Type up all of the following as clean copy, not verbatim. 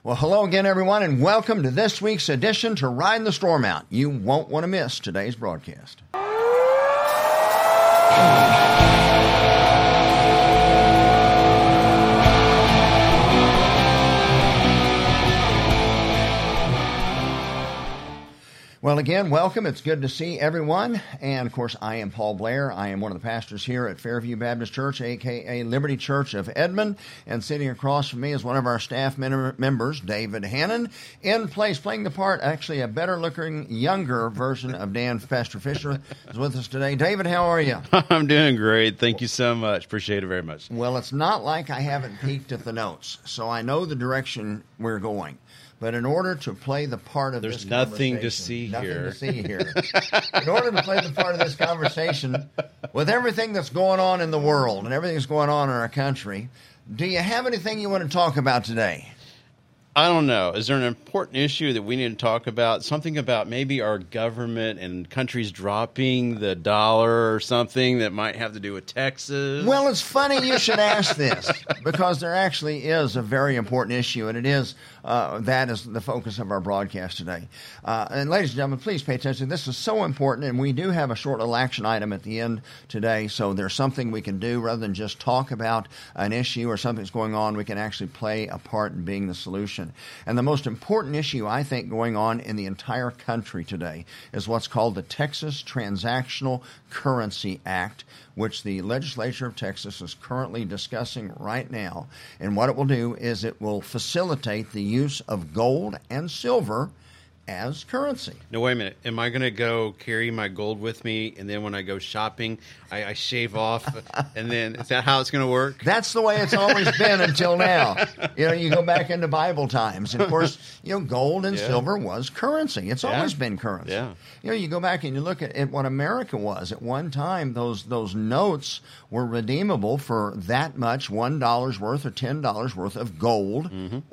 Well, hello again, everyone, and welcome to this week's edition to Riding the Storm Out. You won't want to miss today's broadcast. Well, again, welcome. It's good to see everyone. And, of course, I am Paul Blair. I am one of the pastors here at Fairview Baptist Church, a.k.a. Liberty Church of Edmond. And sitting across from me is one of our staff members, David Hannon, in place, playing the part, actually a better-looking, younger version of Dan Pastor Fisher is with us today. David, how are you? I'm doing great. Thank you so much. Appreciate it very much. Well, it's not like I haven't peeked at the notes, so I know the direction we're going. But in order to play the part of There's this nothing conversation... to see here. In order to play the part of this conversation, with everything that's going on in the world and everything that's going on in our country, do you have anything you want to talk about today? I don't know. Is there an important issue that we need to talk about? Something about maybe our government and countries dropping the dollar or something that might have to do with Texas? Well, it's funny you should ask this because there actually is a very important issue, and it is that is the focus of our broadcast today. And ladies and gentlemen, please pay attention. This is so important, and we do have a short little action item at the end today, so there's something we can do rather than just talk about an issue or something that's going on. We can actually play a part in being the solution. And the most important issue, I think, going on in the entire country today is what's called the Texas Transactional Currency Act, which the legislature of Texas is currently discussing right now. And what it will do is it will facilitate the use of gold and silver as currency. No, wait a minute. Am I going to go carry my gold with me, and then when I go shopping, I shave off, and then is that how it's going to work? That's the way it's always been until now. You know, you go back into Bible times. And of course, you know, gold and silver was currency. It's always been currency. Yeah. You know, you go back and you look at what America was. At one time, those notes were redeemable for that much, $1 worth or $10 worth of gold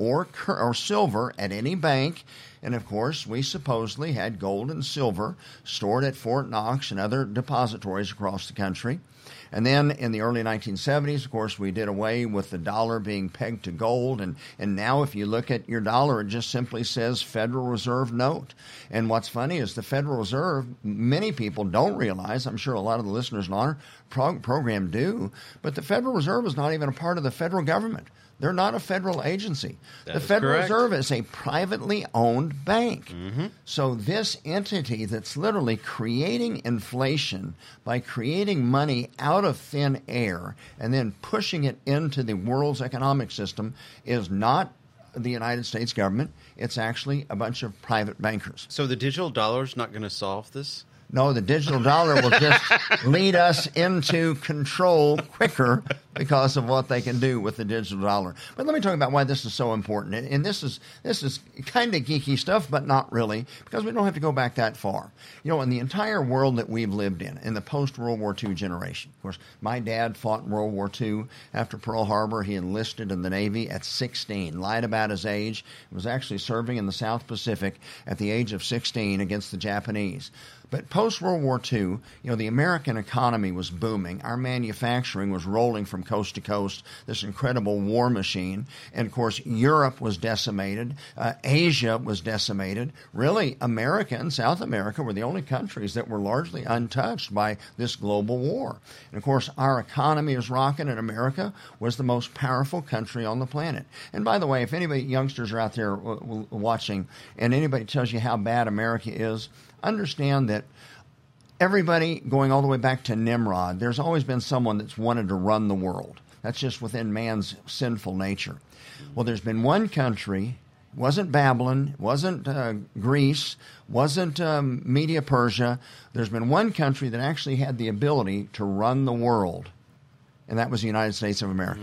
or silver at any bank. And, of course, we supposedly had gold and silver stored at Fort Knox and other depositories across the country. And then in the early 1970s, of course, we did away with the dollar being pegged to gold. And now if you look at your dollar, it just simply says Federal Reserve note. And what's funny is the Federal Reserve, many people don't realize, I'm sure a lot of the listeners on our program do, but the Federal Reserve is not even a part of the federal government. They're not a federal agency. The Federal Reserve is a privately owned bank. So this entity that's literally creating inflation by creating money out of thin air and then pushing it into the world's economic system is not the United States government. It's actually a bunch of private bankers. So the digital dollar is not going to solve this? No, the digital dollar will just lead us into control quicker because of what they can do with the digital dollar. But let me talk about why this is so important. And this is kind of geeky stuff, but not really, because we don't have to go back that far. You know, in the entire world that we've lived in the post-World War II generation, of course, my dad fought in World War II. After Pearl Harbor, he enlisted in the Navy at 16, lied about his age, was actually serving in the South Pacific at the age of 16 against the Japanese. But post-World War II, you know, the American economy was booming. Our manufacturing was rolling from coast to coast, this incredible war machine. And, of course, Europe was decimated. Asia was decimated. Really, America and South America were the only countries that were largely untouched by this global war. And, of course, our economy was rocking, and America was the most powerful country on the planet. And, by the way, if anybody, youngsters are out there watching, and anybody tells you how bad America is, understand that everybody, going all the way back to Nimrod, there's always been someone that's wanted to run the world. That's just within man's sinful nature. Well, there's been one country, wasn't Babylon, wasn't Greece, wasn't Media Persia. There's been one country that actually had the ability to run the world, and that was the United States of America.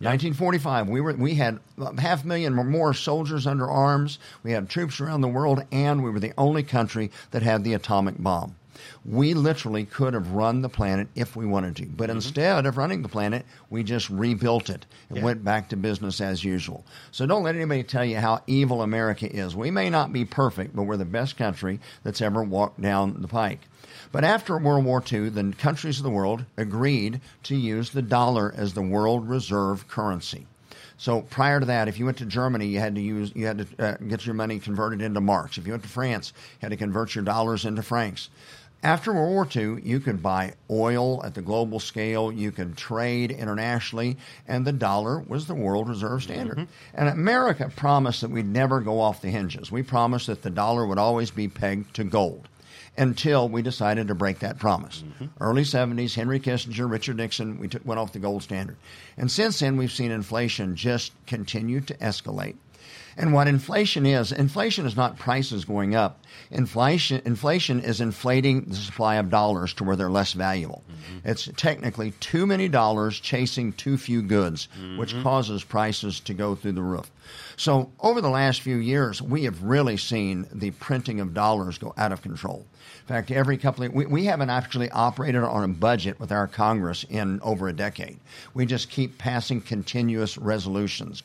1945, we had 500,000 or more soldiers under arms. We had troops around the world, and we were the only country that had the atomic bomb. We literally could have run the planet if we wanted to. But instead of running the planet, we just rebuilt it and went back to business as usual. So don't let anybody tell you how evil America is. We may not be perfect, but we're the best country that's ever walked down the pike. But after World War II, the countries of the world agreed to use the dollar as the world reserve currency. So prior to that, if you went to Germany, you had to get your money converted into marks. If you went to France, you had to convert your dollars into francs. After World War II, you could buy oil at the global scale, you could trade internationally, and the dollar was the world reserve standard. Mm-hmm. And America promised that we'd never go off the hinges. We promised that the dollar would always be pegged to gold until we decided to break that promise. Mm-hmm. Early 70s, Henry Kissinger, Richard Nixon, went off the gold standard. And since then, we've seen inflation just continue to escalate. And what inflation is not prices going up. Inflation is inflating the supply of dollars to where they're less valuable. Mm-hmm. It's technically too many dollars chasing too few goods, mm-hmm. which causes prices to go through the roof. So over the last few years, we have really seen the printing of dollars go out of control. In fact, every couple of we haven't actually operated on a budget with our Congress in over a decade. We just keep passing continuing resolutions.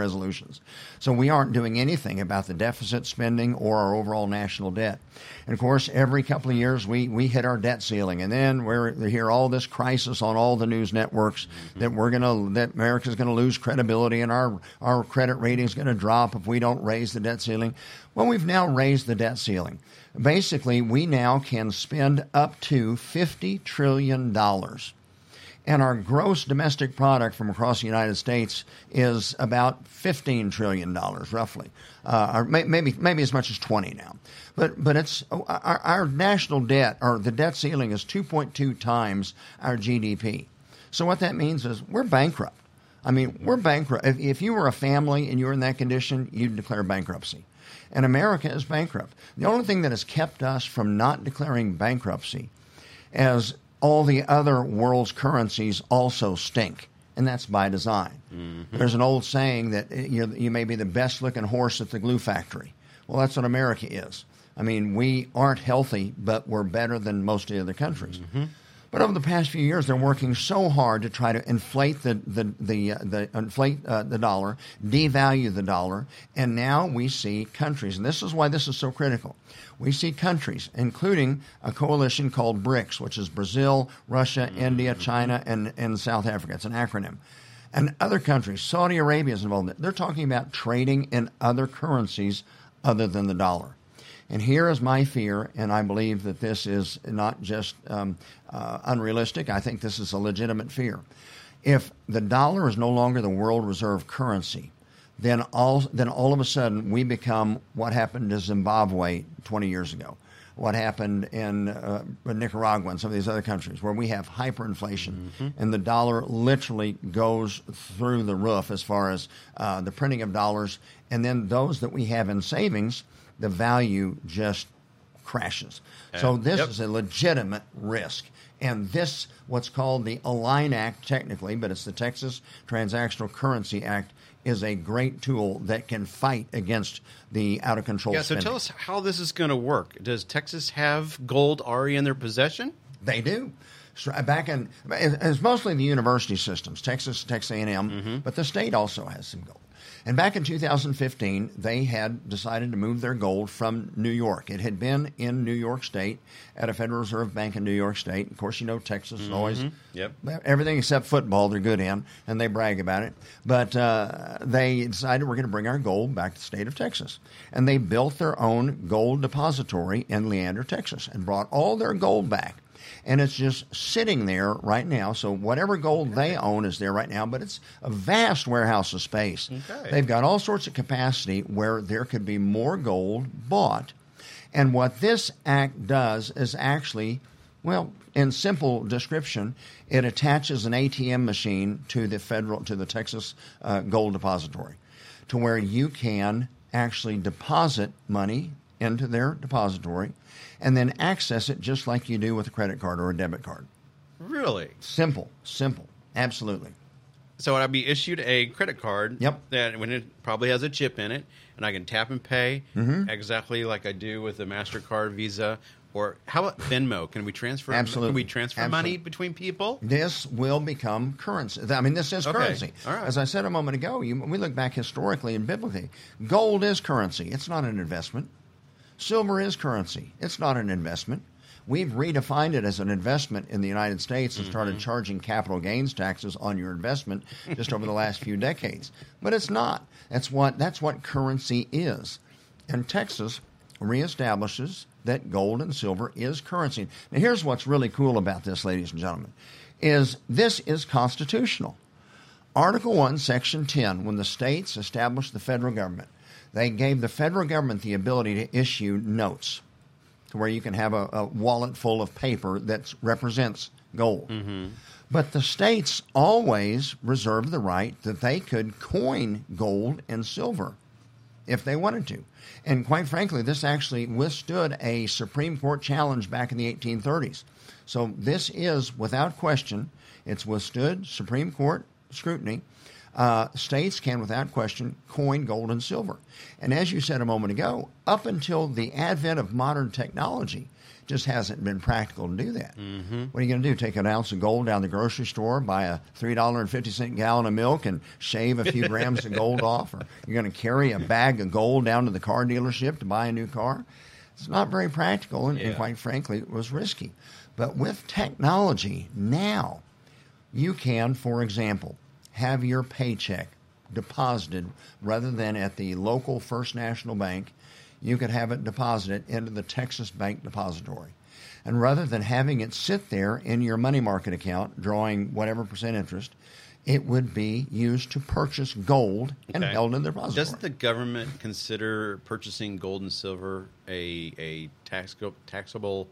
So we aren't doing anything about the deficit spending or our overall national debt. And of course, every couple of years we hit our debt ceiling, and then we hear all this crisis on all the news networks mm-hmm. that America's going to lose credibility and our credit rating is going to drop if we don't raise the debt ceiling. Well, we've now raised the debt ceiling. Basically, we now can spend up to $50 trillion. And our gross domestic product from across the United States is about $15 trillion, roughly, or maybe as much as 20 now. But it's our national debt, or the debt ceiling, is 2.2 times our GDP. So what that means is we're bankrupt. I mean, we're bankrupt. If you were a family and you were in that condition, you'd declare bankruptcy. And America is bankrupt. The only thing that has kept us from not declaring bankruptcy is all the other world's currencies also stink, and that's by design. Mm-hmm. There's an old saying that you may be the best-looking horse at the glue factory. Well, that's what America is. I mean, we aren't healthy, but we're better than most of the other countries. Mm-hmm. But over the past few years, they're working so hard to try to inflate the dollar, devalue the dollar, and now we see countries, and this is why this is so critical. We see countries, including a coalition called BRICS, which is Brazil, Russia, India, China, and South Africa. It's an acronym. And other countries, Saudi Arabia is involved in it. They're talking about trading in other currencies other than the dollar. And here is my fear, and I believe that this is not just unrealistic. I think this is a legitimate fear. If the dollar is no longer the world reserve currency, then all of a sudden we become what happened to Zimbabwe 20 years ago, what happened in Nicaragua and some of these other countries where we have hyperinflation, mm-hmm. and the dollar literally goes through the roof as far as the printing of dollars, and then those that we have in savings, the value just crashes. So this is a legitimate risk. And this, what's called the ALIGN Act technically, but it's the Texas Transactional Currency Act, is a great tool that can fight against the out-of-control spending. So tell us how this is going to work. Does Texas have gold already in their possession? They do. It's mostly the university systems, Texas A&M, mm-hmm. but the state also has some gold. And back in 2015, they had decided to move their gold from New York. It had been in New York State at a Federal Reserve Bank in New York State. Of course, Texas is always everything except football they're good in, and they brag about it. But they decided we're going to bring our gold back to the state of Texas. And they built their own gold depository in Leander, Texas, and brought all their gold back. And it's just sitting there right now. So whatever gold they own is there right now, but it's a vast warehouse of space. Okay. They've got all sorts of capacity where there could be more gold bought. And what this act does is actually, well, in simple description, it attaches an ATM machine to the Texas Gold Depository, to where you can actually deposit money into their depository and then access it just like you do with a credit card or a debit card. Really? Simple, absolutely. So I'd be issued a credit card that when it probably has a chip in it, and I can tap and pay exactly like I do with a MasterCard, Visa, or how about Venmo? Can we transfer? Absolutely. Can we transfer money between people? This will become currency. I mean, this is currency. All right. As I said a moment ago, we look back historically and biblically. Gold is currency. It's not an investment. Silver is currency. It's not an investment. We've redefined it as an investment in the United States and started charging capital gains taxes on your investment just over the last few decades. But it's not. That's what currency is. And Texas reestablishes that gold and silver is currency. Now, here's what's really cool about this, ladies and gentlemen, is this is constitutional. Article 1, Section 10, when the states established the federal government, they gave the federal government the ability to issue notes to where you can have a wallet full of paper that represents gold. But the states always reserved the right that they could coin gold and silver if they wanted to. And quite frankly, this actually withstood a Supreme Court challenge back in the 1830s. So this is, without question, it's withstood Supreme Court scrutiny. States can, without question, coin gold and silver. And as you said a moment ago, up until the advent of modern technology, just hasn't been practical to do that. What are you going to do? Take an ounce of gold down the grocery store, buy a $3.50 gallon of milk, and shave a few grams of gold off? Or you're going to carry a bag of gold down to the car dealership to buy a new car? It's not very practical, and quite frankly, it was risky. But with technology, now you can, for example, have your paycheck deposited rather than at the local First National Bank. You could have it deposited into the Texas Bank Depository. And rather than having it sit there in your money market account, drawing whatever percent interest, it would be used to purchase gold and held in the depository. Doesn't the government consider purchasing gold and silver a taxable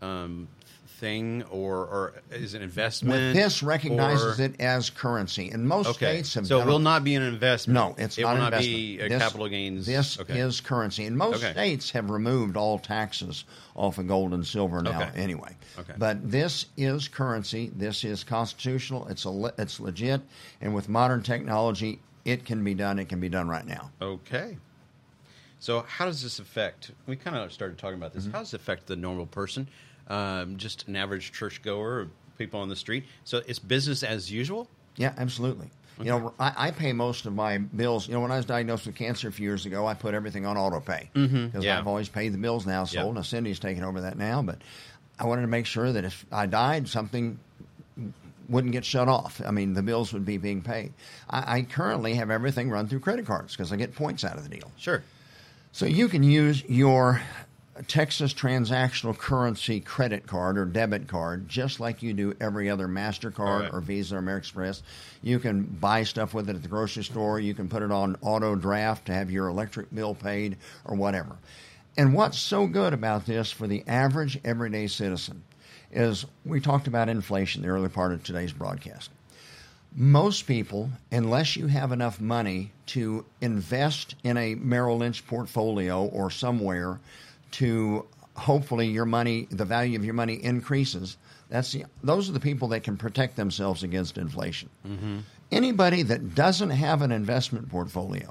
thing, or is it an investment? This recognizes it as currency, and most states have. So it will not be an investment. No, it's not an investment. It will not be a capital gains. This is currency, and most states have removed all taxes off of gold and silver now. Anyway, but this is currency. This is constitutional. It's legit, and with modern technology, it can be done. It can be done right now. Okay. So how does this affect? We kind of started talking about this. How does it affect the normal person? Just an average churchgoer, people on the street. So it's business as usual? Yeah, absolutely. You know, I pay most of my bills. You know, when I was diagnosed with cancer a few years ago, I put everything on auto pay because I've always paid the bills now. So now Cindy's taking over that now. But I wanted to make sure that if I died, something wouldn't get shut off. I mean, the bills would be being paid. I currently have everything run through credit cards because I get points out of the deal. Sure. So you can use your Texas transactional currency credit card or debit card, just like you do every other MasterCard or Visa or American Express. You can buy stuff with it at the grocery store. You can put it on auto draft to have your electric bill paid or whatever. And what's so good about this for the average everyday citizen is we talked about inflation the early part of today's broadcast. Most people, unless you have enough money to invest in a Merrill Lynch portfolio or somewhere to hopefully your money, the value of your money increases, those are the people that can protect themselves against inflation. Anybody that doesn't have an investment portfolio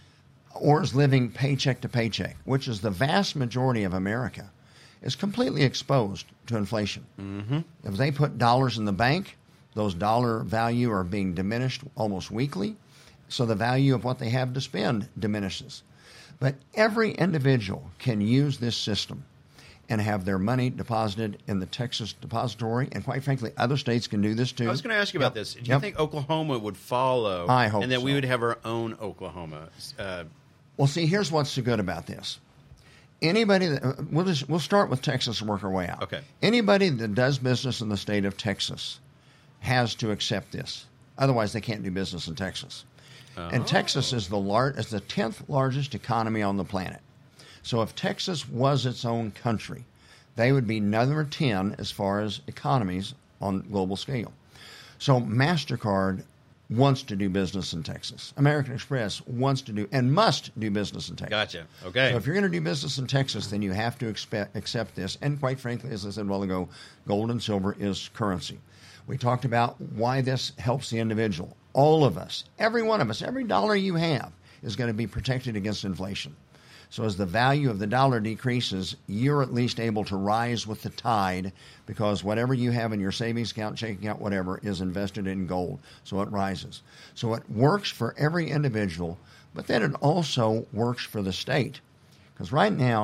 or is living paycheck to paycheck, which is the vast majority of America, is completely exposed to inflation. If they put dollars in the bank, those dollar value are being diminished almost weekly, so the value of what they have to spend diminishes. But every individual can use this system and have their money deposited in the Texas depository, and quite frankly, other states can do this too. I was going to ask you about this. Do you think Oklahoma would follow? I hope and that so. we would have our own Oklahoma? Well, see, here's what's so good about this. Anybody that we'll start with Texas and work our way out. Anybody that does business in the state of Texas has to accept this. Otherwise, they can't do business in Texas. And Texas is the 10th largest economy on the planet. So if Texas was its own country, they would be number 10 as far as economies on global scale. So MasterCard wants to do business in Texas. American Express wants to do and must do business in Texas. Gotcha. Okay. So if you're going to do business in Texas, then you have to accept this. And quite frankly, as I said a while ago, gold and silver is currency. We talked about why this helps the individual. All of us, every one of us, every dollar you have is going to be protected against inflation. So as the value of the dollar decreases, you're at least able to rise with the tide because whatever you have in your savings account, checking account, whatever, is invested in gold. So it rises. So it works for every individual, but then it also works for the state. Because right now,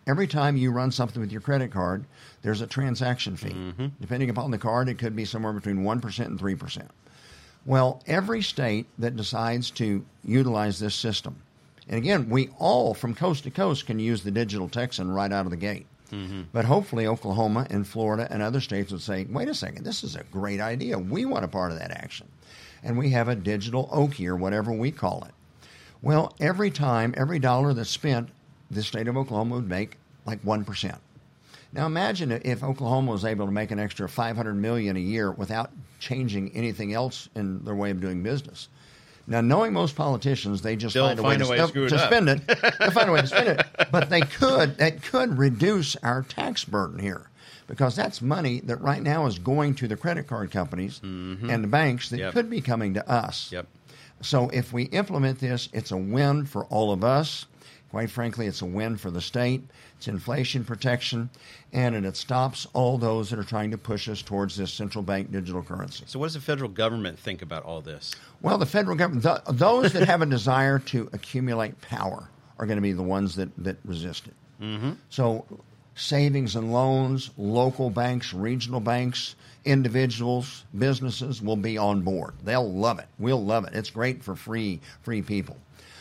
every time you run something with your credit card, there's a transaction fee. Mm-hmm. Depending upon the card, it could be somewhere between 1% and 3%. Well, every state that decides to utilize this system, and again, we all from coast to coast can use the digital Texan right out of the gate. Mm-hmm. But hopefully Oklahoma and Florida and other states would say, wait a second, this is a great idea. We want a part of that action. And we have a digital Okie or whatever we call it. Well, every dollar that's spent, the state of Oklahoma would make like 1%. Now imagine if Oklahoma was able to make an extra $500 million a year without changing anything else in their way of doing business. Now, knowing most politicians, they just find a way to spend it. They'll find a way to spend it. But that could reduce our tax burden here, because that's money that right now is going to the credit card companies mm-hmm. and the banks that could be coming to us. Yep. So if we implement this, it's a win for all of us. Quite frankly, it's a win for the state. It's inflation protection, and it stops all those that are trying to push us towards this central bank digital currency. So what does the federal government think about all this? Well, the federal government, those that have a desire to accumulate power are going to be the ones that resist it. Mm-hmm. So savings and loans, local banks, regional banks, individuals, businesses will be on board. They'll love it. We'll love it. It's great for free people.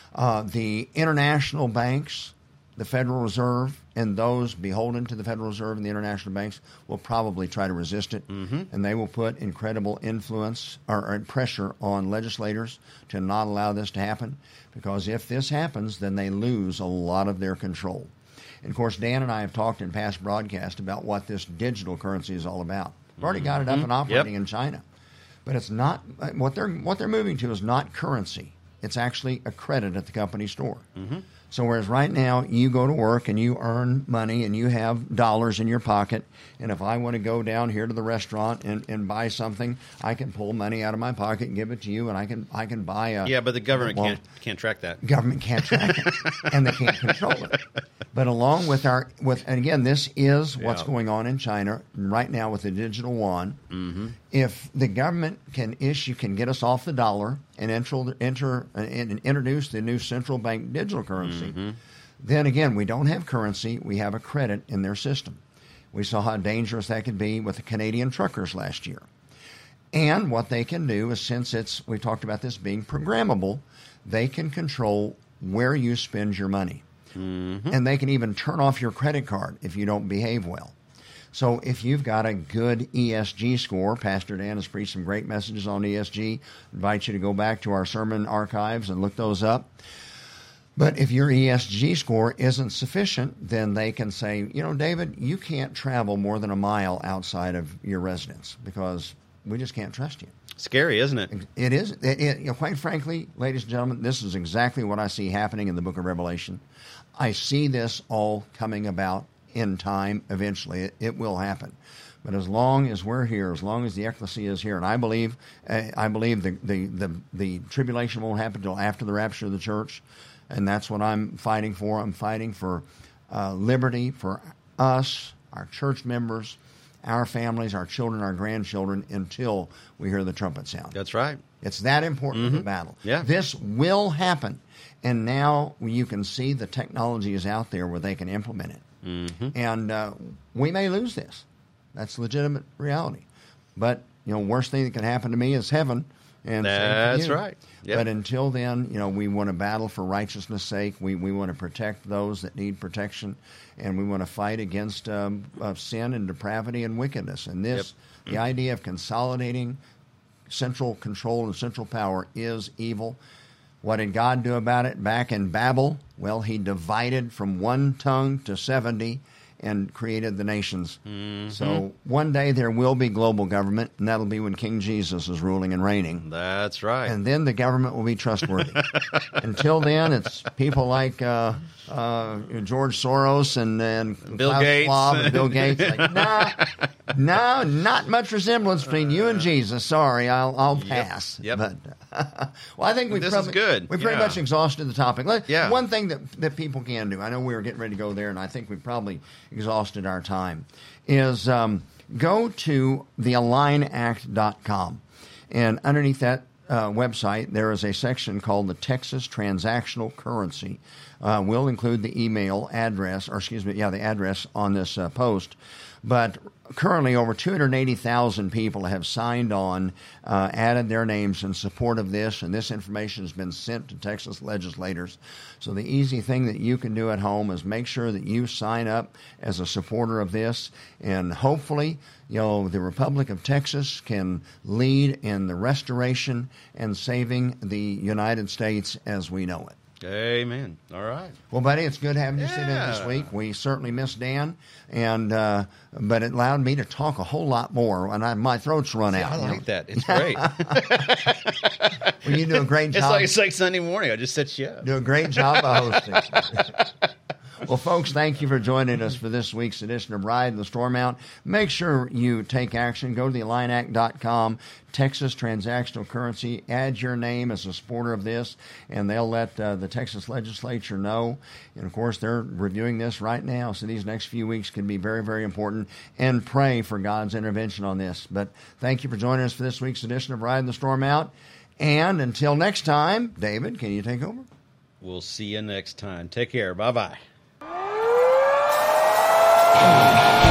The international banks, the Federal Reserve, and those beholden to the Federal Reserve and the international banks will probably try to resist it, mm-hmm. and they will put incredible influence or pressure on legislators to not allow this to happen, because if this happens, then they lose a lot of their control. And, of course, Dan and I have talked in past broadcasts about what this digital currency is all about. We've already got it up and operating in China, but it's not what they're moving to is not currency. It's actually a credit at the company store. Mm-hmm. So whereas right now you go to work and you earn money and you have dollars in your pocket, and if I want to go down here to the restaurant and buy something, I can pull money out of my pocket and give it to you, and I can buy a... Yeah, but the government can't track that. Government can't track it, and they can't control it. But along with and again, this is what's going on in China right now with the digital yuan. Mm-hmm. If the government can get us off the dollar and introduce the new central bank digital currency, mm-hmm. then again, we don't have currency, we have a credit in their system. We saw how dangerous that could be with the Canadian truckers last year. And what they can do is, since we talked about this being programmable, they can control where you spend your money. Mm-hmm. And they can even turn off your credit card if you don't behave well. So if you've got a good ESG score, Pastor Dan has preached some great messages on ESG. I invite you to go back to our sermon archives and look those up. But if your ESG score isn't sufficient, then they can say, David, you can't travel more than a mile outside of your residence because we just can't trust you. Scary, isn't it? It is. Quite frankly, ladies and gentlemen, this is exactly what I see happening in the book of Revelation. I see this all coming about in time eventually. It will happen. But as long as we're here, as long as the ecclesia is here, and I believe the tribulation won't happen until after the rapture of the church, and that's what I'm fighting for. I'm fighting for liberty for us, our church members, our families, our children, our grandchildren, until we hear the trumpet sound. That's right. It's that important mm-hmm. of a battle. Yeah. This will happen. And now you can see the technology is out there where they can implement it. Mm-hmm. And we may lose this. That's legitimate reality. But, worst thing that can happen to me is heaven. And that's right. Yep. But until then, we want to battle for righteousness' sake. We want to protect those that need protection. And we want to fight against sin and depravity and wickedness. And the idea of consolidating central control and central power is evil. What did God do about it back in Babel? Well, he divided from one tongue to 70 and created the nations. Mm-hmm. So one day there will be global government, and that'll be when King Jesus is ruling and reigning. That's right. And then the government will be trustworthy. Until then, it's people like George Soros and Bill Klaus Gates. Schwab and Bill Gates. Like, no, not much resemblance between you and Jesus. Sorry, I'll pass. Yep. But well, I think we is good. We pretty much exhausted the topic. One thing that people can do, I know we were getting ready to go there, and I think we probably exhausted our time, is go to thealignAct.com. And underneath that website, there is a section called the Texas Transactional Currency We'll include the email address, the address on this post. But currently, over 280,000 people have signed on, added their names in support of this, and this information has been sent to Texas legislators. So the easy thing that you can do at home is make sure that you sign up as a supporter of this, and hopefully, the Republic of Texas can lead in the restoration and saving the United States as we know it. Amen. All right. Well, buddy, it's good having you sit in this week. We certainly missed Dan, and but it allowed me to talk a whole lot more, and my throat's run out. I like that. It's great. Well, you do a great job. It's like Sunday morning. I just set you up. Do a great job of hosting. Well, folks, thank you for joining us for this week's edition of Ride the Storm Out. Make sure you take action. Go to theallineact.com, Texas Transactional Currency. Add your name as a supporter of this, and they'll let the Texas legislature know. And, of course, they're reviewing this right now, so these next few weeks can be very, very important. And pray for God's intervention on this. But thank you for joining us for this week's edition of Ride the Storm Out. And until next time, David, can you take over? We'll see you next time. Take care. Bye-bye.